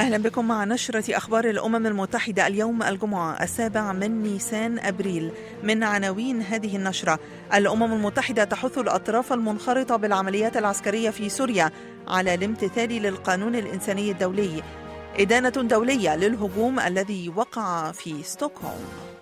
أهلا بكم مع نشرة أخبار الأمم المتحدة اليوم الجمعة 7 من نيسان أبريل. من عناوين هذه النشرة: الأمم المتحدة تحث الأطراف المنخرطة بالعمليات العسكرية في سوريا على الامتثال للقانون الإنساني الدولي. إدانة دولية للهجوم الذي وقع في ستوكهولم.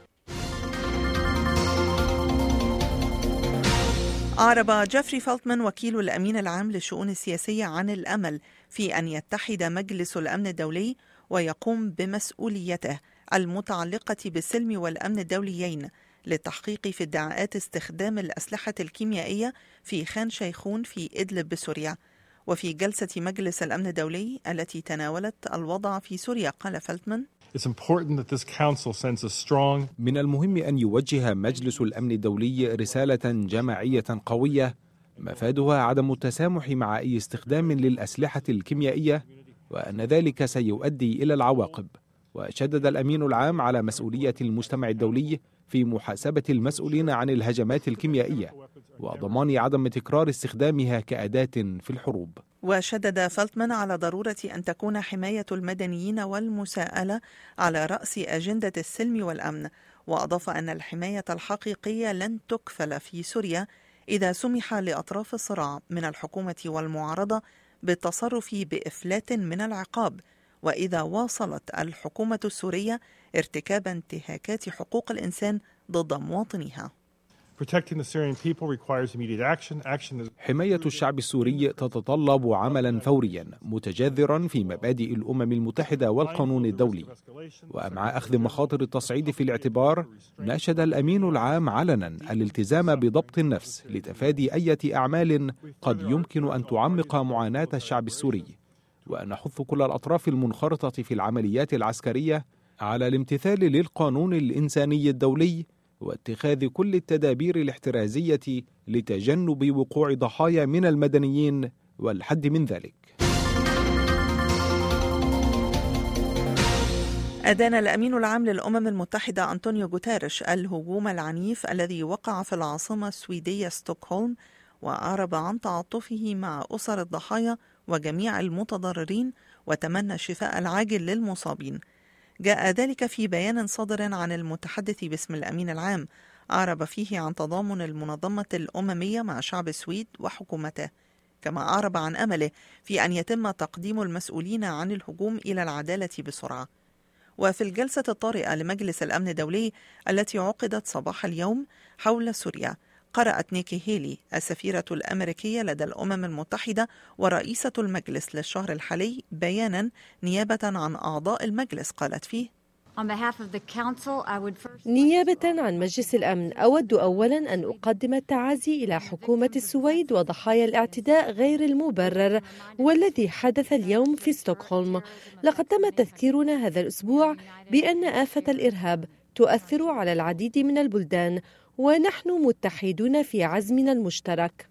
أعرب جيفري فلتمان وكيل الأمين العام للشؤون السياسية عن الأمل في أن يتحد مجلس الأمن الدولي ويقوم بمسؤوليته المتعلقة بالسلم والأمن الدوليين للتحقيق في ادعاءات استخدام الأسلحة الكيميائية في خان شيخون في إدلب بسوريا. وفي جلسة مجلس الأمن الدولي التي تناولت الوضع في سوريا قال فلتمان: من المهم أن يوجه مجلس الأمن الدولي رسالة جماعية قوية مفادها عدم التسامح مع أي استخدام للأسلحة الكيميائية، وأن ذلك سيؤدي إلى العواقب. وشدد الأمين العام على مسؤولية المجتمع الدولي في محاسبة المسؤولين عن الهجمات الكيميائية وضمان عدم تكرار استخدامها كأداة في الحروب. وشدد فلتمان على ضرورة أن تكون حماية المدنيين والمساءلة على رأس أجندة السلم والأمن، وأضاف أن الحماية الحقيقية لن تكفل في سوريا إذا سمح لأطراف الصراع من الحكومة والمعارضة بالتصرف بإفلات من العقاب، وإذا واصلت الحكومة السورية ارتكاب انتهاكات حقوق الإنسان ضد مواطنيها. حماية الشعب السوري تتطلب عملا فوريا متجذرا في مبادئ الأمم المتحدة والقانون الدولي. ومع أخذ مخاطر التصعيد في الاعتبار، ناشد الأمين العام علنا الالتزام بضبط النفس لتفادي أي أعمال قد يمكن أن تعمق معاناة الشعب السوري، ونحث كل الأطراف المنخرطة في العمليات العسكرية على الامتثال للقانون الإنساني الدولي واتخاذ كل التدابير الاحترازية لتجنب وقوع ضحايا من المدنيين والحد من ذلك. أدان الأمين العام للأمم المتحدة أنطونيو غوتيريش الهجوم العنيف الذي وقع في العاصمة السويدية ستوكهولم، وأعرب عن تعاطفه مع أسر الضحايا وجميع المتضررين وتمنى الشفاء العاجل للمصابين. جاء ذلك في بيان صادر عن المتحدث باسم الأمين العام، أعرب فيه عن تضامن المنظمة الأممية مع شعب السويد وحكومته، كما أعرب عن أمله في أن يتم تقديم المسؤولين عن الهجوم إلى العدالة بسرعة. وفي الجلسة الطارئة لمجلس الأمن الدولي التي عقدت صباح اليوم حول سوريا، قرأت نيكي هيلي السفيرة الأمريكية لدى الأمم المتحدة ورئيسة المجلس للشهر الحالي بيانا نيابة عن أعضاء المجلس، قالت فيه: نيابة عن مجلس الأمن أود أولا أن أقدم التعازي إلى حكومة السويد وضحايا الاعتداء غير المبرر والذي حدث اليوم في ستوكهولم. لقد تم تذكيرنا هذا الأسبوع بأن آفة الإرهاب تؤثر على العديد من البلدان، ونحن متحدون في عزمنا المشترك.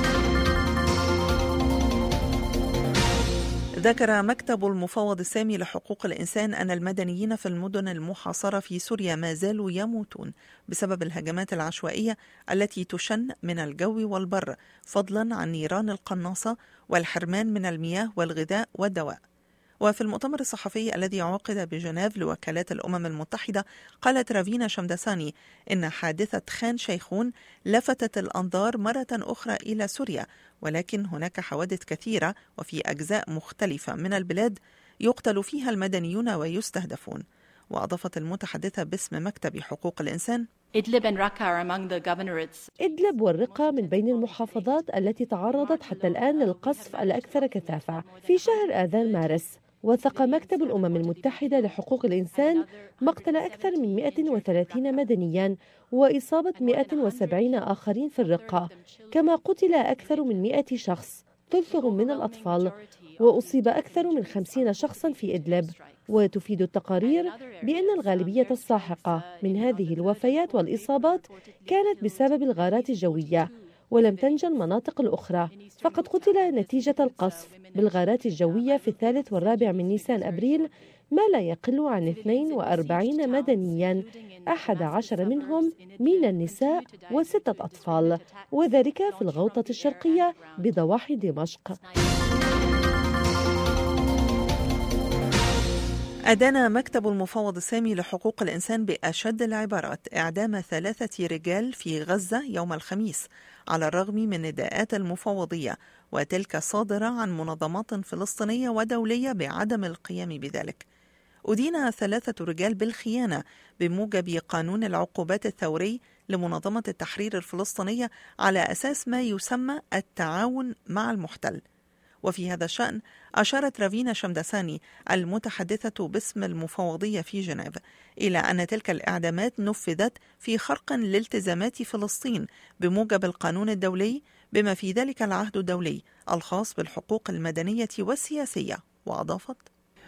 ذكر مكتب المفوض السامي لحقوق الإنسان أن المدنيين في المدن المحاصرة في سوريا ما زالوا يموتون بسبب الهجمات العشوائية التي تشن من الجو والبر، فضلا عن نيران القناصة والحرمان من المياه والغذاء والدواء. وفي المؤتمر الصحفي الذي عقد بجنيف لوكالات الأمم المتحدة، قالت رافينا شمدساني إن حادثة خان شيخون لفتت الأنظار مرة أخرى إلى سوريا، ولكن هناك حوادث كثيرة وفي أجزاء مختلفة من البلاد يقتل فيها المدنيون ويستهدفون. وأضافت المتحدثة باسم مكتب حقوق الإنسان: إدلب والرقة من بين المحافظات التي تعرضت حتى الآن للقصف الأكثر كثافة. في شهر آذار مارس وثق مكتب الأمم المتحدة لحقوق الإنسان مقتل أكثر من 130 مدنيا وإصابة 170 آخرين في الرقة، كما قتل أكثر من 100 شخص ثلثهم من الأطفال، وأصيب أكثر من 50 شخصا في إدلب. وتفيد التقارير بأن الغالبية الساحقة من هذه الوفيات والإصابات كانت بسبب الغارات الجوية، ولم تنجى المناطق الأخرى، فقد قتل نتيجة القصف بالغارات الجوية في 3 و4 من نيسان أبريل ما لا يقل عن 42 مدنيا، 11 منهم من النساء و6 أطفال، وذلك في الغوطة الشرقية بضواحي دمشق. أدان مكتب المفوض السامي لحقوق الإنسان بأشد العبارات إعدام 3 رجال في غزة يوم الخميس على الرغم من نداءات المفوضية، وتلك الصادرة عن منظمات فلسطينية ودولية بعدم القيام بذلك. أدين 3 رجال بالخيانة بموجب قانون العقوبات الثوري لمنظمة التحرير الفلسطينية على أساس ما يسمى التعاون مع المحتل. وفي هذا الشأن أشارت رافينا شمدساني المتحدثة باسم المفوضية في جنيف إلى أن تلك الإعدامات نفذت في خرق لالتزامات فلسطين بموجب القانون الدولي، بما في ذلك العهد الدولي الخاص بالحقوق المدنية والسياسية. وأضافت: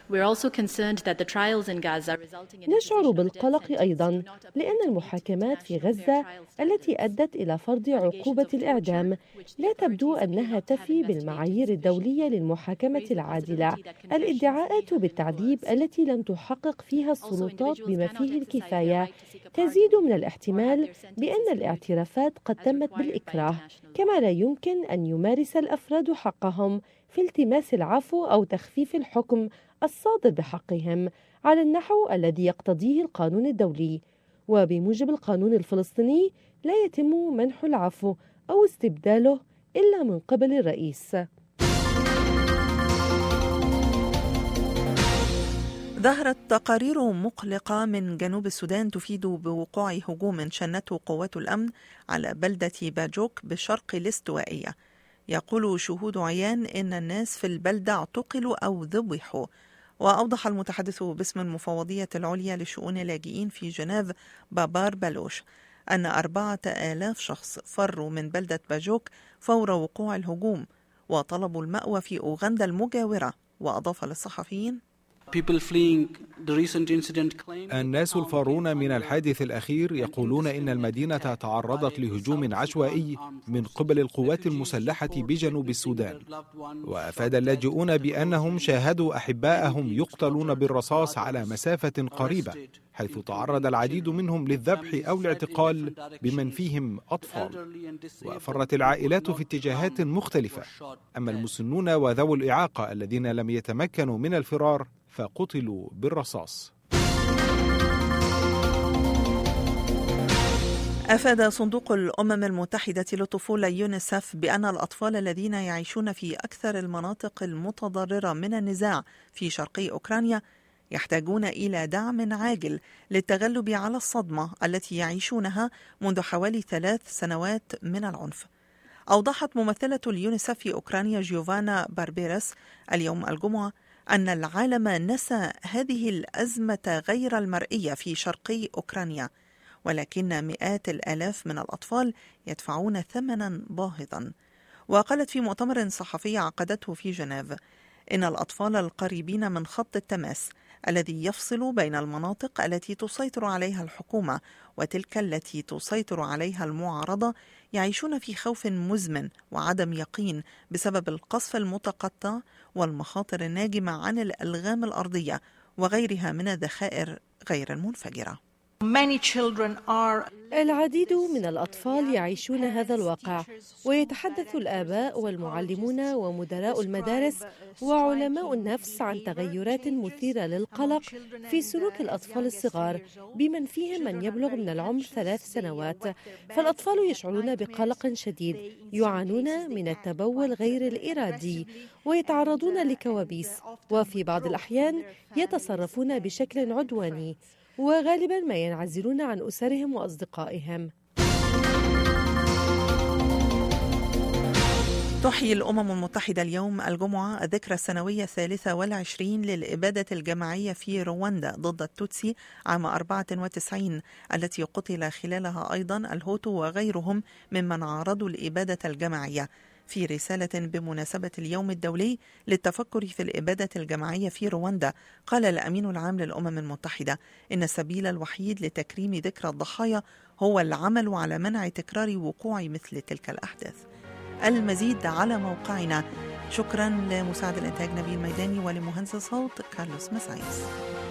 نشعر بالقلق أيضا لأن المحاكمات في غزة التي أدت إلى فرض عقوبة الإعدام لا تبدو أنها تفي بالمعايير الدولية للمحاكمة العادلة. الادعاءات بالتعذيب التي لم تحقق فيها السلطات بما فيه الكفاية تزيد من الاحتمال بأن الاعترافات قد تمت بالإكراه، كما لا يمكن أن يمارس الأفراد حقهم في التماس العفو أو تخفيف الحكم الصادر بحقهم على النحو الذي يقتضيه القانون الدولي. وبموجب القانون الفلسطيني لا يتم منح العفو أو استبداله إلا من قبل الرئيس. ظهرت تقارير مقلقة من جنوب السودان تفيد بوقوع هجوم شنته قوات الأمن على بلدة باجوك بالشرق الاستوائية. يقول شهود عيان إن الناس في البلدة اعتقلوا أو ذبحوا. وأوضح المتحدث باسم المفوضية العليا لشؤون اللاجئين في جنيف بابار بلوش أن 4000 شخص فروا من بلدة باجوك فور وقوع الهجوم وطلبوا المأوى في أوغندا المجاورة. وأضاف للصحفيين: الناس الفارون من الحادث الأخير يقولون إن المدينة تعرضت لهجوم عشوائي من قبل القوات المسلحة بجنوب السودان. وأفاد اللاجئون بأنهم شاهدوا أحباءهم يقتلون بالرصاص على مسافة قريبة، حيث تعرض العديد منهم للذبح أو الاعتقال بمن فيهم أطفال. وفرت العائلات في اتجاهات مختلفة، أما المسنون وذوو الإعاقة الذين لم يتمكنوا من الفرار فقتلوا بالرصاص. أفاد صندوق الأمم المتحدة للطفولة يونيسف بأن الأطفال الذين يعيشون في أكثر المناطق المتضررة من النزاع في شرقي أوكرانيا يحتاجون إلى دعم عاجل للتغلب على الصدمة التي يعيشونها منذ حوالي 3 سنوات من العنف. أوضحت ممثلة اليونيسف في أوكرانيا جيوفانا باربيرس اليوم الجمعة أن العالم نسى هذه الأزمة غير المرئية في شرقي أوكرانيا، ولكن مئات الآلاف من الأطفال يدفعون ثمنا باهظا. وقالت في مؤتمر صحفي عقدته في جنيف إن الأطفال القريبين من خط التماس الذي يفصل بين المناطق التي تسيطر عليها الحكومة وتلك التي تسيطر عليها المعارضة يعيشون في خوف مزمن وعدم يقين بسبب القصف المتقطع والمخاطر الناجمة عن الألغام الأرضية وغيرها من الذخائر غير المنفجرة. العديد من الأطفال يعيشون هذا الواقع، ويتحدث الآباء والمعلمون ومدراء المدارس وعلماء النفس عن تغيرات مثيرة للقلق في سلوك الأطفال الصغار بمن فيهم من يبلغ من العمر 3 سنوات. فالأطفال يشعرون بقلق شديد، يعانون من التبول غير الإرادي ويتعرضون لكوابيس، وفي بعض الأحيان يتصرفون بشكل عدواني، وغالبا ما ينعزلون عن أسرهم وأصدقائهم. تحيي الأمم المتحدة اليوم الجمعة الذكرى السنوية 23 للإبادة الجماعية في رواندا ضد التوتسي عام 94 التي قتل خلالها أيضا الهوتو وغيرهم ممن عارضوا الإبادة الجماعية. في رسالة بمناسبة اليوم الدولي للتفكر في الإبادة الجماعية في رواندا، قال الأمين العام للأمم المتحدة إن السبيل الوحيد لتكريم ذكرى الضحايا هو العمل على منع تكرار وقوع مثل تلك الأحداث. المزيد على موقعنا. شكرا لمساعد الإنتاج نبيل ميداني ولمهندس الصوت كارلوس مسايس.